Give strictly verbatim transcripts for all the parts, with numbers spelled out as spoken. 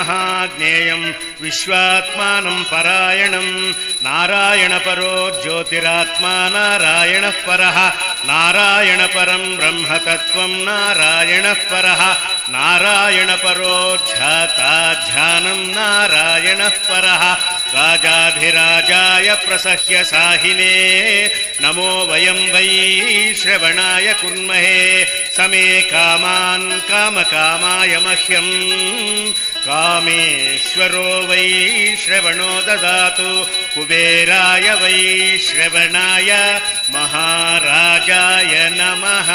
महाज्ञेयं विश्वात्मानं परायणं नारायणपरो ज्योतिरात्मा नारायणः परः नारायणपरं ब्रह्मतत्त्वं नारायणः परः नारायणपरो ध्याता ध्यानं नारायणः परः राजाधिराजाय प्रसह्य साहिने नमो वयं वै श्रवणाय कुर्महे समे कामान् कामकामाय मह्यं कामेश्वरो वै श्रवणो ददातु कुबेराय वै श्रवणाय महाराजाय नमः।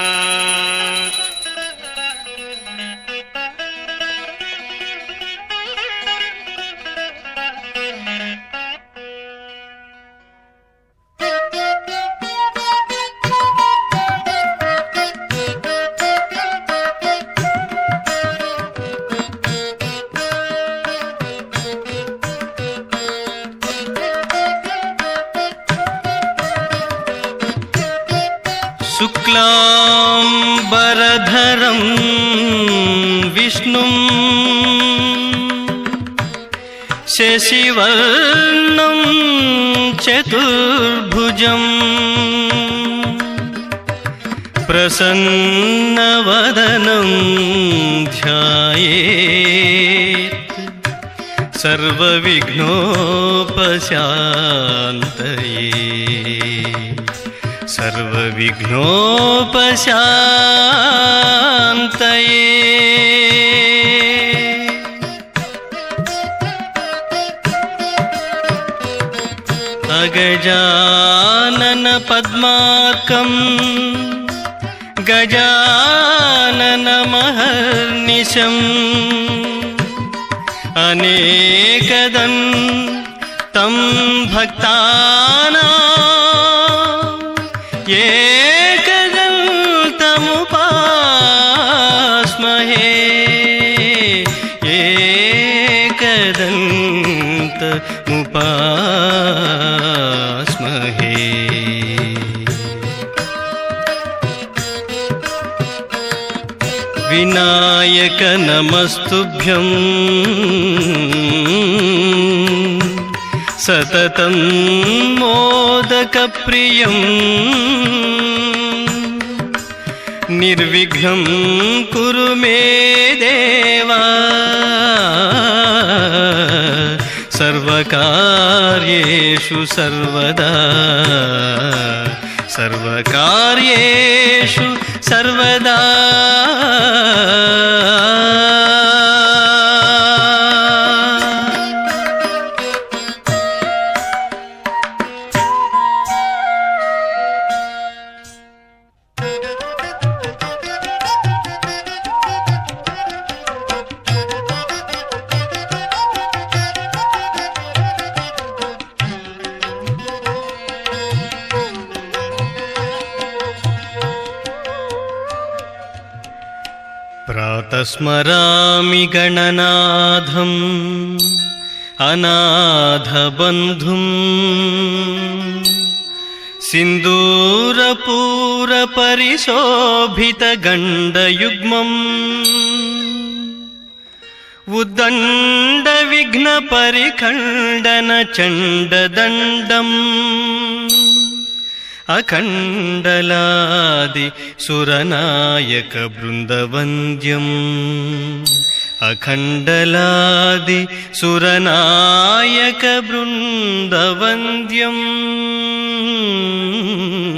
शुक्लांबरधरं विष्णुं शशिवर्णं चतुर्भुजं प्रसन्नवदनं ध्यायेत् सर्वविघ्नोपशान्तये सर्वविघ्नोपशान्तये। अगजानन पद्मार्कं गजानन महर्निशम् अनेकदन्तं भक्तानां एकदन्तमुपास्महे एकदन्तमुपास्महे। विनायक नमस्तुभ्यं सततं मोदकप्रियं निर्विघ्नं कुरु मे देवा सर्वकार्येषु सर्वदा सर्वकार्येषु सर्वदा। प्रातस्मरामि गणनाथम् अनाथबन्धुम् सिन्दूरपूरपरिशोभितगण्डयुग्मम् उद्दण्डविघ्नपरिखण्डनचण्डदण्डम् अखण्डलादि सुरनायक बृन्दवन्द्यम् अखण्डलादि सुरनायक बृन्दवन्द्यम्।